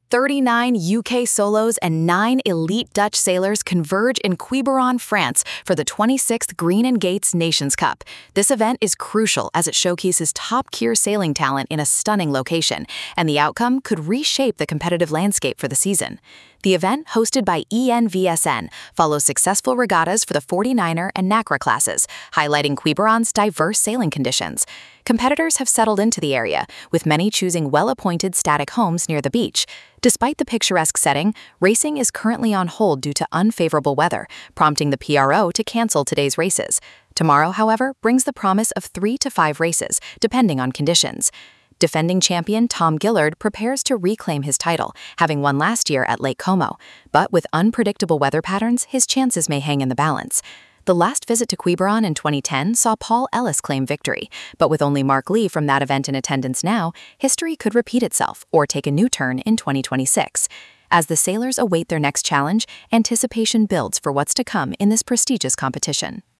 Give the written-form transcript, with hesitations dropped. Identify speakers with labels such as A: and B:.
A: 39 UK solos and 9 elite Dutch sailors converge in Quiberon, France for the 26th Green and Gates Nations Cup. This event is crucial as it showcases top-tier sailing talent in a stunning location, and the outcome could reshape the competitive landscape for the season. The event, hosted by ENVSN, follows successful regattas for the 49er and NACRA classes, highlighting Quiberon's diverse sailing conditions. Competitors have settled into the area, with many choosing well-appointed static homes near the beach. Despite the picturesque setting, racing is currently on hold due to unfavorable weather, prompting the PRO to cancel today's races. Tomorrow, however, brings the promise of 3 to 5 races, depending on conditions. Defending champion Tom Gillard prepares to reclaim his title, having won last year at Lake Como. But with unpredictable weather patterns, his chances may hang in the balance. The last visit to Quiberon in 2010 saw Paul Ellis claim victory, but with only Mark Lee from that event in attendance now, history could repeat itself or take a new turn in 2026. As the sailors await their next challenge, anticipation builds for what's to come in this prestigious competition.